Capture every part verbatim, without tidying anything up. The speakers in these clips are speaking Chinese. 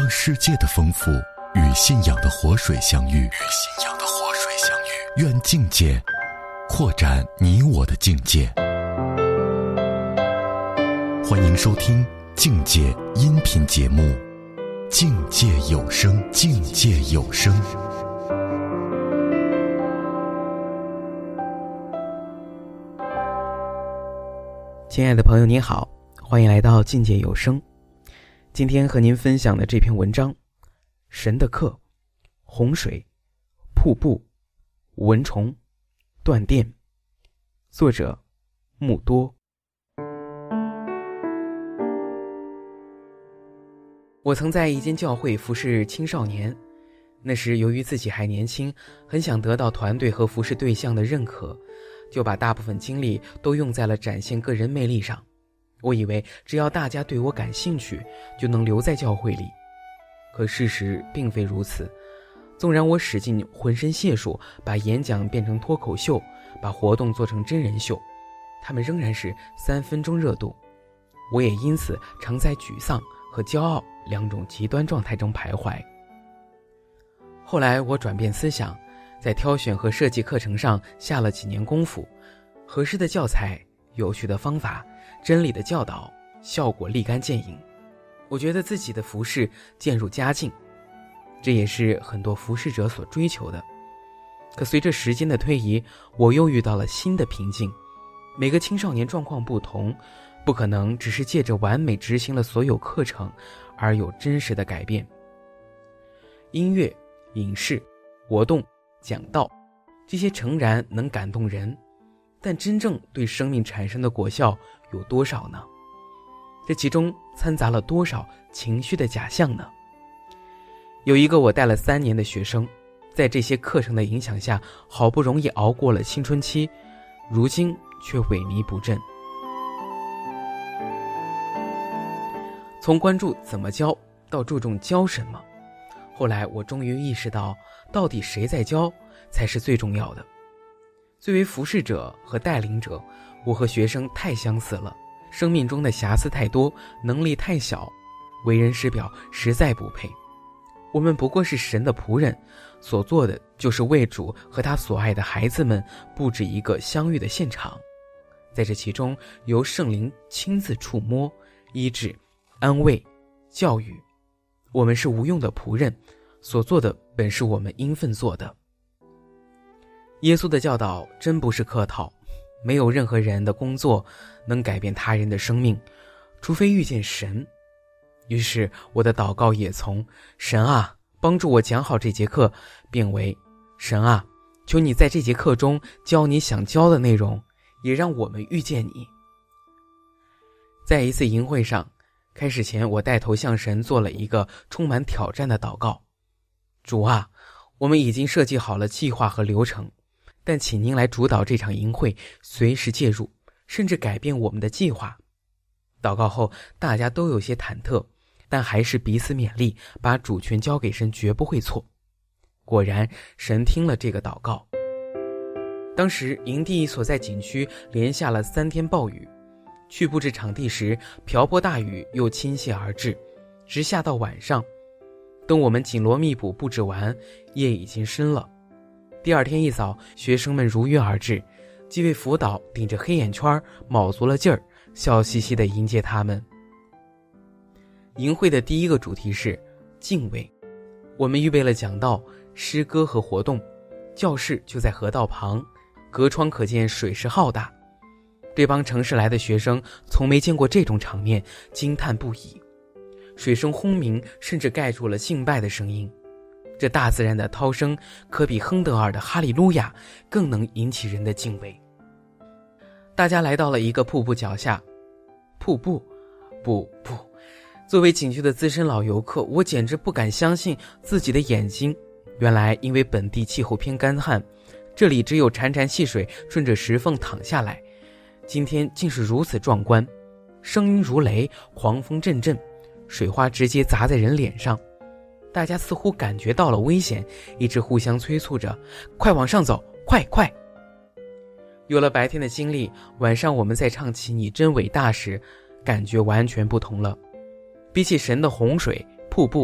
让世界的丰富与信仰的活水相遇，与信仰的活水相遇。愿境界扩展你我的境界。欢迎收听境界音频节目《境界有声》，境界有声。 亲爱的朋友您好，欢迎来到境界有声。今天和您分享的这篇文章，神的课，洪水、瀑布、蚊虫、断电，作者木多。我曾在一间教会服侍青少年，那时由于自己还年轻，很想得到团队和服侍对象的认可，就把大部分精力都用在了展现个人魅力上。我以为只要大家对我感兴趣，就能留在教会里。可事实并非如此，纵然我使尽浑身解数，把演讲变成脱口秀，把活动做成真人秀，他们仍然是三分钟热度。我也因此常在沮丧和骄傲两种极端状态中徘徊。后来我转变思想，在挑选和设计课程上下了几年功夫，合适的教材、有趣的方法、真理的教导，效果立竿见影。我觉得自己的服事渐入佳境，这也是很多服事者所追求的。可随着时间的推移，我又遇到了新的瓶颈。每个青少年状况不同，不可能只是借着完美执行了所有课程而有真实的改变。音乐、影视、活动、讲道，这些诚然能感动人，但真正对生命产生的果效有多少呢？这其中掺杂了多少情绪的假象呢？有一个我带了三年的学生，在这些课程的影响下，好不容易熬过了青春期，如今却萎靡不振。从关注怎么教到注重教什么，后来我终于意识到，到底谁在教才是最重要的。作为服侍者和带领者，我和学生太相似了，生命中的瑕疵太多，能力太小，为人师表实在不配。我们不过是神的仆人，所做的就是为主和他所爱的孩子们布置一个相遇的现场，在这其中由圣灵亲自触摸、医治、安慰、教育。我们是无用的仆人，所做的本是我们应分做的。耶稣的教导真不是客套，没有任何人的工作能改变他人的生命，除非遇见神。于是我的祷告也从神啊，帮助我讲好这节课，变为神啊，求你在这节课中教你想教的内容，也让我们遇见你。在一次营会上，开始前我带头向神做了一个充满挑战的祷告。主啊，我们已经设计好了计划和流程，但请您来主导这场营会，随时介入，甚至改变我们的计划。祷告后大家都有些忐忑，但还是彼此勉励，把主权交给神绝不会错。果然神听了这个祷告。当时营地所在景区连下了三天暴雨，去布置场地时，瓢泼大雨又倾泻而至，直下到晚上。等我们紧锣密鼓布置完，夜已经深了。第二天一早，学生们如约而至，几位辅导顶着黑眼圈，卯足了劲儿，笑嘻嘻地迎接他们。营会的第一个主题是敬畏，我们预备了讲道、诗歌和活动，教室就在河道旁，隔窗可见水势浩大。这帮城市来的学生从没见过这种场面，惊叹不已。水声轰鸣，甚至盖住了敬拜的声音。这大自然的涛声可比亨德尔的哈利路亚更能引起人的敬畏。大家来到了一个瀑布脚下。瀑布？不不，作为景区的资深老游客，我简直不敢相信自己的眼睛。原来因为本地气候偏干旱，这里只有潺潺细水顺着石缝淌下来，今天竟是如此壮观。声音如雷，狂风阵阵，水花直接砸在人脸上。大家似乎感觉到了危险，一直互相催促着，快往上走，快快。有了白天的经历，晚上我们在唱起你真伟大时，感觉完全不同了。比起神的洪水、瀑布，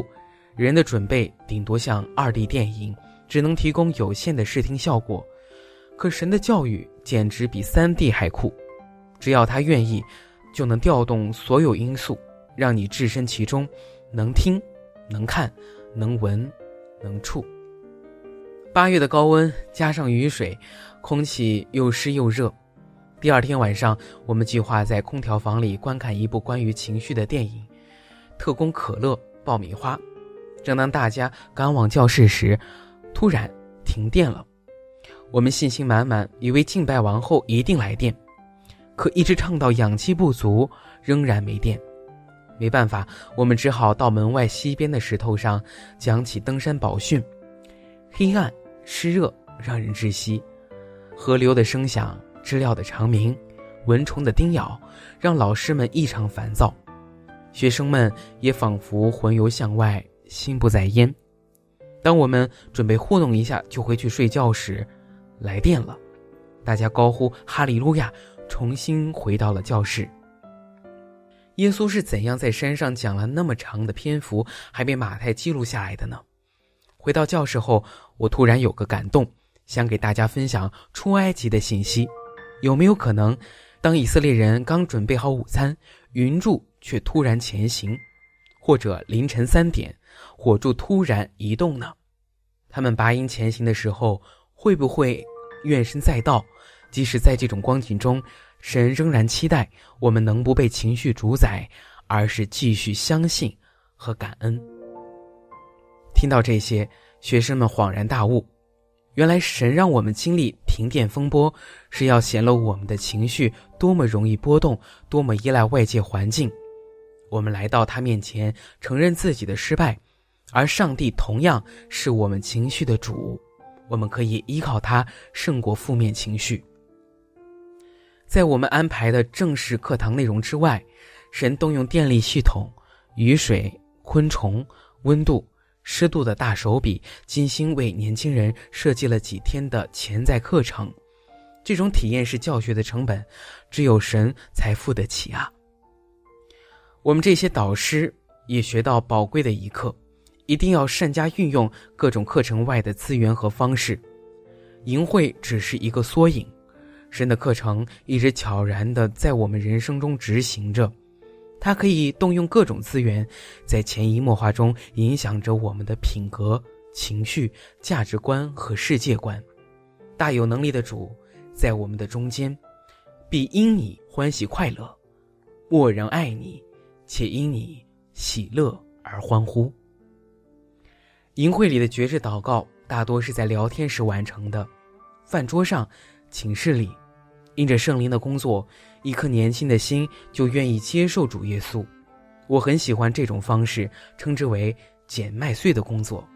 人的准备顶多像 二 D 电影，只能提供有限的视听效果，可神的教育简直比 三 D 还酷，只要他愿意，就能调动所有因素，让你置身其中，能听，能看，能闻，能触。八月的高温加上雨水，空气又湿又热。第二天晚上，我们计划在空调房里观看一部关于情绪的电影《特工可乐爆米花》。正当大家赶往教室时，突然停电了。我们信心满满，以为敬拜完后一定来电，可一直唱到氧气不足，仍然没电。没办法，我们只好到门外西边的石头上讲起登山宝训。黑暗湿热让人窒息，河流的声响，知了的长鸣，蚊虫的叮咬，让老师们异常烦躁，学生们也仿佛魂游向外，心不在焉。当我们准备糊弄一下就回去睡觉时，来电了，大家高呼哈利路亚，重新回到了教室。耶稣是怎样在山上讲了那么长的篇幅，还被马太记录下来的呢？回到教室后，我突然有个感动，想给大家分享出埃及的信息。有没有可能，当以色列人刚准备好午餐，云柱却突然前行，或者凌晨三点，火柱突然移动呢？他们拔营前行的时候，会不会怨声载道？即使在这种光景中，神仍然期待我们能不被情绪主宰，而是继续相信和感恩。听到这些，学生们恍然大悟，原来神让我们经历停电风波，是要显露我们的情绪多么容易波动，多么依赖外界环境。我们来到他面前，承认自己的失败，而上帝同样是我们情绪的主，我们可以依靠他胜过负面情绪。在我们安排的正式课堂内容之外，神动用电力系统、雨水、昆虫、温度、湿度的大手笔，精心为年轻人设计了几天的潜在课程。这种体验式教学的成本，只有神才付得起啊！我们这些导师也学到宝贵的一课，一定要善加运用各种课程外的资源和方式。营会只是一个缩影，神的课程一直悄然地在我们人生中执行着，它可以动用各种资源，在潜移默化中影响着我们的品格、情绪、价值观和世界观。大有能力的主在我们的中间，必因你欢喜快乐，默然爱你，且因你喜乐而欢呼。营会里的觉知祷告大多是在聊天时完成的，饭桌上、寝室里，因着圣灵的工作，一颗年轻的心就愿意接受主耶稣。我很喜欢这种方式，称之为捡麦穗的工作。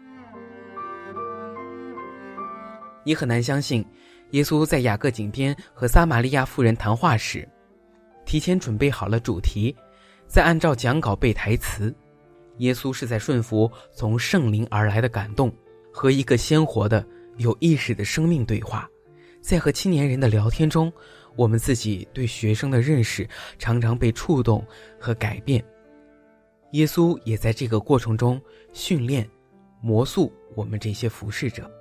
你很难相信，耶稣在雅各井边和撒玛利亚妇人谈话时，提前准备好了主题，再按照讲稿背台词。耶稣是在顺服从圣灵而来的感动，和一个鲜活的、有意识的生命对话。在和青年人的聊天中，我们自己对学生的认识常常被触动和改变。耶稣也在这个过程中训练、磨塑我们这些服侍者。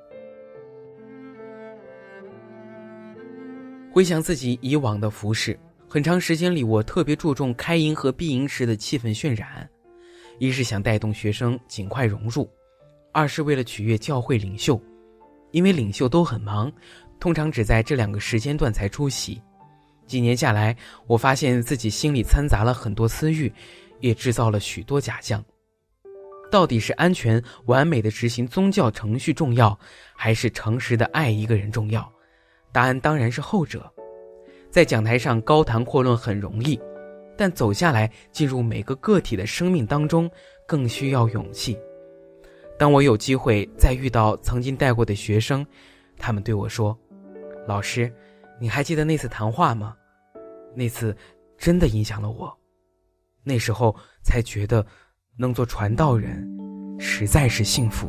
回想自己以往的服侍，很长时间里我特别注重开营和闭营时的气氛渲染，一是想带动学生尽快融入，二是为了取悦教会领袖，因为领袖都很忙，通常只在这两个时间段才出席。几年下来，我发现自己心里掺杂了很多私欲，也制造了许多假象。到底是安全完美的执行宗教程序重要，还是诚实的爱一个人重要？答案当然是后者。在讲台上高谈阔论很容易，但走下来进入每个个体的生命当中更需要勇气。当我有机会再遇到曾经带过的学生，他们对我说，老师，你还记得那次谈话吗？那次真的影响了我。那时候才觉得能做传道人实在是幸福。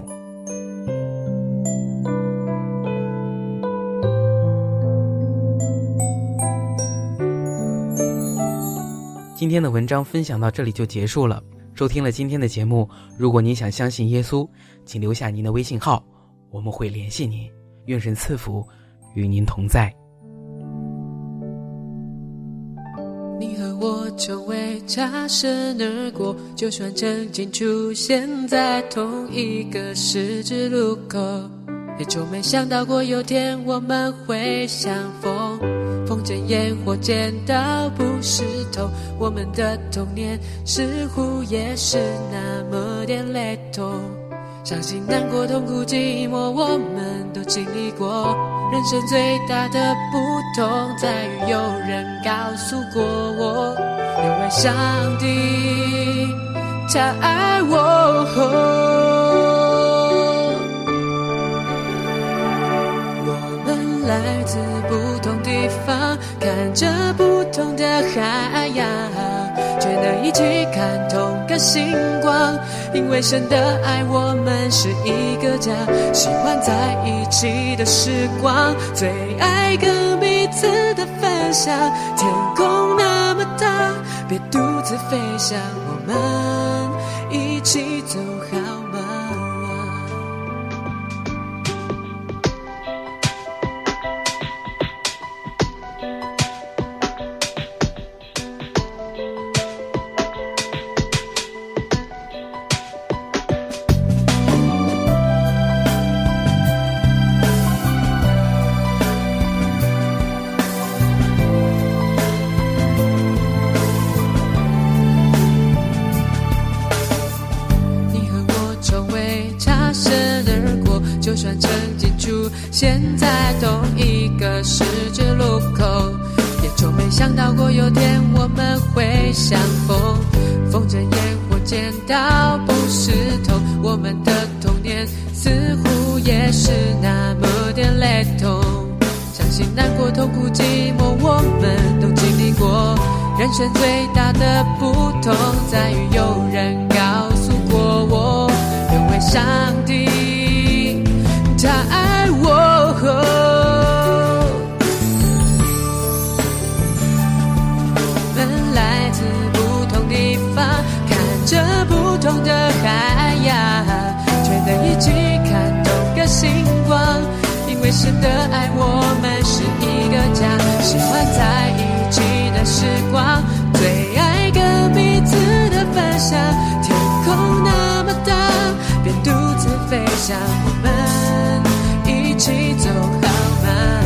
今天的文章分享到这里就结束了。 收听了今天的节目，如果您想相信耶稣，请留下您的微信号，我们会联系您。愿神赐福，与您同在。 你和我从未擦身而过，就算曾经出现在同一个十字路口，也就没想到过有天我们会相逢。风筝烟火剪刀不是头，我们的童年似乎也是那么点雷同。伤心难过痛苦寂寞我们都经历过，人生最大的不同在于有人告诉过我，因为上帝他爱我。来自不同地方，看着不同的海洋，却能一起看同个星光。因为神的爱，我们是一个家，喜欢在一起的时光，最爱跟彼此的分享。天空那么大，别独自飞翔，我们一起走好吗？就算曾经出现在同一个十字路口，也就没想到过有天我们会相逢。风筝烟火剪刀不是头，我们的童年似乎也是那么点雷同。伤心难过痛苦寂寞我们都经历过，人生最大的不同在于有人告诉过我，因为上帝他爱我。我们来自不同地方，看着不同的海洋，却能一起看同个星光。因为神的爱，我们是一个家，喜欢在一起的时光，最爱跟彼此的分享。天空那么大，别独自飞翔，我们一起走好吗？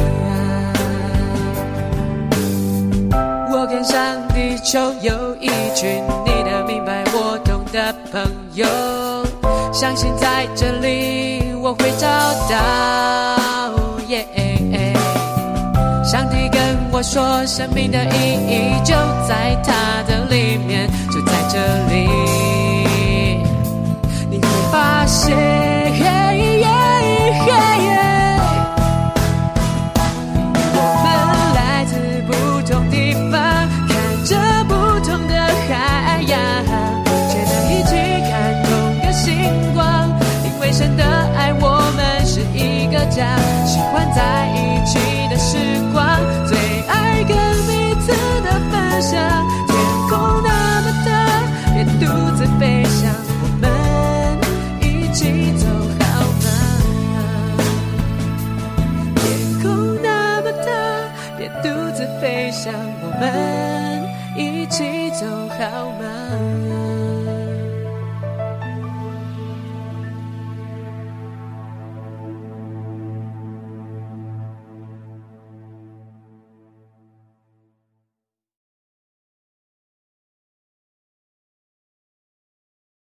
我跟上地球有一群你的明白我懂的朋友，相信在这里我会找到、yeah, 上帝跟我说生命的意义就在他的里面，就在这里。